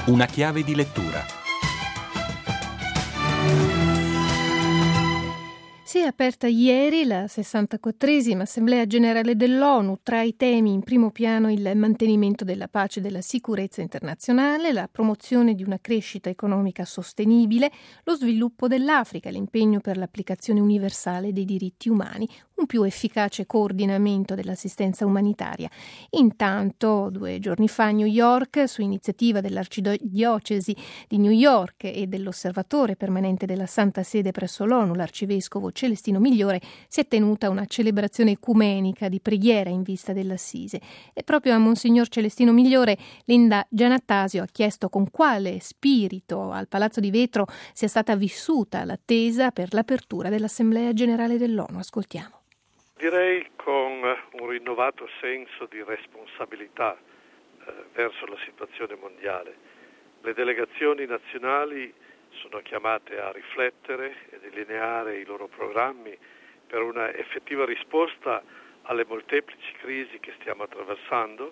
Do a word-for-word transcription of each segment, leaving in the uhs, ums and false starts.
Una chiave di lettura. Si è aperta ieri la sessantaquattresima Assemblea Generale dell'ONU. Tra i temi in primo piano il mantenimento della pace e della sicurezza internazionale, la promozione di una crescita economica sostenibile, lo sviluppo dell'Africa, l'impegno per l'applicazione universale dei diritti umani, un più efficace coordinamento dell'assistenza umanitaria. Intanto, due giorni fa a New York, su iniziativa dell'Arcidiocesi di New York e dell'Osservatore permanente della Santa Sede presso l'ONU, l'arcivescovo Celestino Migliore, si è tenuta una celebrazione ecumenica di preghiera in vista dell'Assise. E proprio a Monsignor Celestino Migliore Linda Giannattasio ha chiesto con quale spirito al Palazzo di Vetro sia stata vissuta l'attesa per l'apertura dell'Assemblea Generale dell'ONU. Ascoltiamo. Direi con un rinnovato senso di responsabilità eh, verso la situazione mondiale. Le delegazioni nazionali sono chiamate a riflettere e delineare i loro programmi per una effettiva risposta alle molteplici crisi che stiamo attraversando,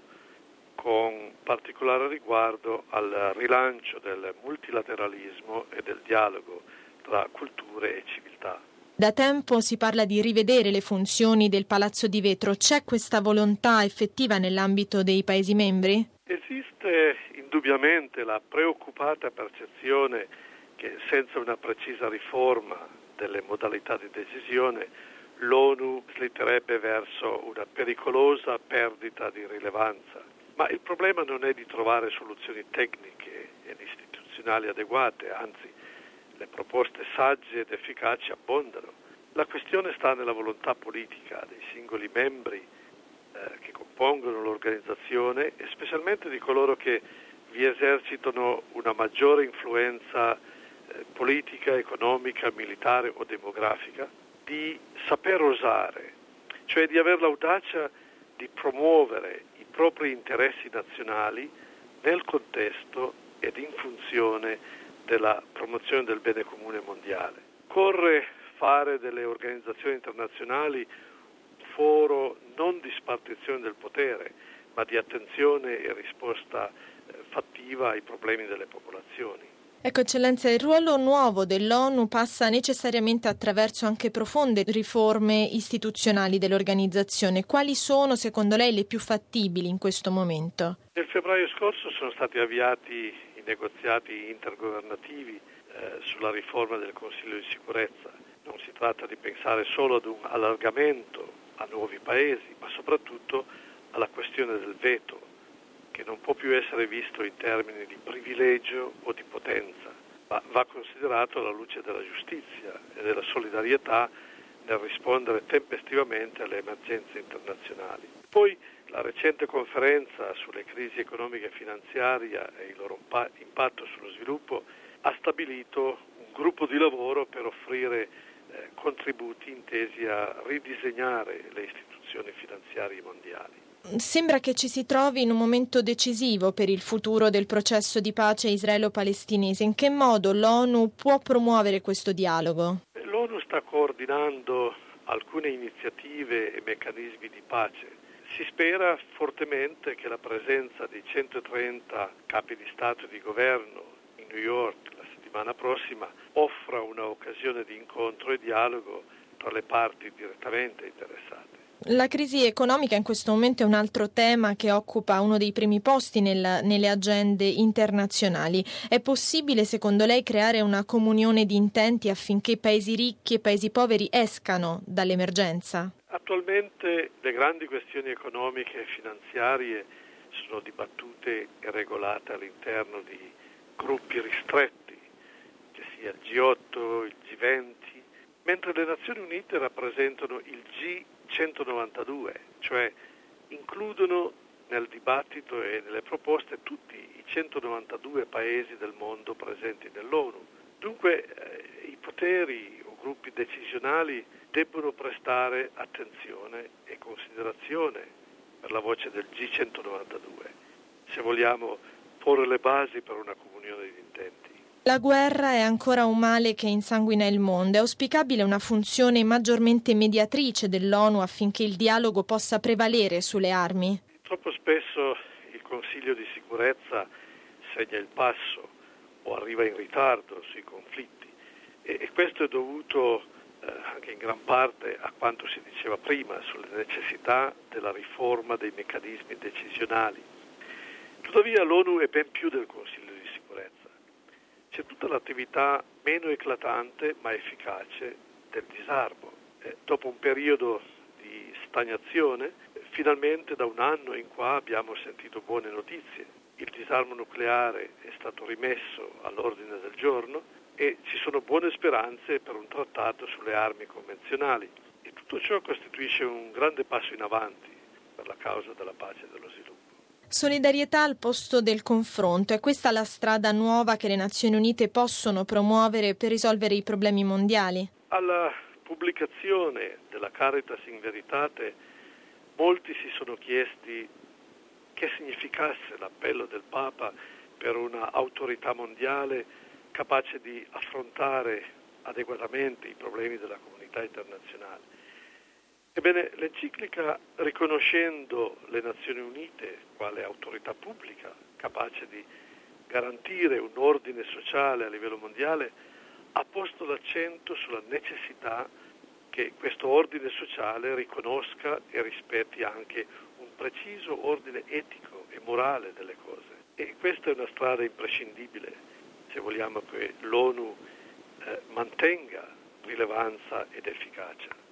con particolare riguardo al rilancio del multilateralismo e del dialogo tra culture e civiltà. Da tempo si parla di rivedere le funzioni del Palazzo di Vetro. C'è questa volontà effettiva nell'ambito dei Paesi membri? Esiste indubbiamente la preoccupata percezione che senza una precisa riforma delle modalità di decisione l'ONU slitterebbe verso una pericolosa perdita di rilevanza. Ma il problema non è di trovare soluzioni tecniche ed istituzionali adeguate, anzi le proposte sagge ed efficaci abbondano. La questione sta nella volontà politica dei singoli membri eh, che compongono l'organizzazione e specialmente di coloro che vi esercitano una maggiore influenza eh, politica, economica, militare o demografica, di saper osare, cioè di avere l'audacia di promuovere i propri interessi nazionali nel contesto ed in funzione della promozione del bene comune mondiale. Occorre fare delle organizzazioni internazionali un foro non di spartizione del potere, ma di attenzione e risposta eh, fattiva ai problemi delle popolazioni. Ecco, Eccellenza, il ruolo nuovo dell'ONU passa necessariamente attraverso anche profonde riforme istituzionali dell'organizzazione. Quali sono, secondo lei, le più fattibili in questo momento? Nel febbraio scorso sono stati avviati i negoziati intergovernativi eh, sulla riforma del Consiglio di sicurezza. Non si tratta di pensare solo ad un allargamento a nuovi paesi, ma soprattutto alla questione del veto, che non può più essere visto in termini di privilegio o di potenza, ma va considerato alla luce della giustizia e della solidarietà nel rispondere tempestivamente alle emergenze internazionali. Poi la recente conferenza sulle crisi economiche e finanziarie e il loro impatto sullo sviluppo ha stabilito un gruppo di lavoro per offrire eh, contributi intesi a ridisegnare le istituzioni finanziarie mondiali. Sembra che ci si trovi in un momento decisivo per il futuro del processo di pace israelo-palestinese. In che modo l'ONU può promuovere questo dialogo? L'ONU sta coordinando alcune iniziative e meccanismi di pace. Si spera fortemente che la presenza di centotrenta capi di Stato e di governo in New York la settimana prossima offra un'occasione di incontro e dialogo tra le parti direttamente interessate. La crisi economica in questo momento è un altro tema che occupa uno dei primi posti nel, nelle agende internazionali. È possibile, secondo lei, creare una comunione di intenti affinché paesi ricchi e paesi poveri escano dall'emergenza? Attualmente le grandi questioni economiche e finanziarie sono dibattute e regolate all'interno di gruppi ristretti, che sia il G otto, il G venti, mentre le Nazioni Unite rappresentano il G centonovantadue, cioè includono nel dibattito e nelle proposte tutti i centonovantadue paesi del mondo presenti nell'ONU. Dunque eh, i poteri o gruppi decisionali debbono prestare attenzione e considerazione per la voce del G centonovantadue, se vogliamo porre le basi per una comunione di intenti. La guerra è ancora un male che insanguina il mondo. È auspicabile una funzione maggiormente mediatrice dell'ONU affinché il dialogo possa prevalere sulle armi? Troppo spesso il Consiglio di sicurezza segna il passo o arriva in ritardo sui conflitti. E, e questo è dovuto eh, anche in gran parte a quanto si diceva prima sulle necessità della riforma dei meccanismi decisionali. Tuttavia l'ONU è ben più del Consiglio di sicurezza. C'è tutta l'attività meno eclatante ma efficace del disarmo. Eh, dopo un periodo di stagnazione, finalmente da un anno in qua abbiamo sentito buone notizie. Il disarmo nucleare è stato rimesso all'ordine del giorno e ci sono buone speranze per un trattato sulle armi convenzionali. E tutto ciò costituisce un grande passo in avanti per la causa della pace e dello sviluppo. Solidarietà al posto del confronto, è questa la strada nuova che le Nazioni Unite possono promuovere per risolvere i problemi mondiali? Alla pubblicazione della Caritas in Veritate molti si sono chiesti che significasse l'appello del Papa per una autorità mondiale capace di affrontare adeguatamente i problemi della comunità internazionale. Ebbene, l'enciclica, riconoscendo le Nazioni Unite quale autorità pubblica capace di garantire un ordine sociale a livello mondiale, ha posto l'accento sulla necessità che questo ordine sociale riconosca e rispetti anche un preciso ordine etico e morale delle cose. E questa è una strada imprescindibile se vogliamo che l'ONU eh, mantenga rilevanza ed efficacia.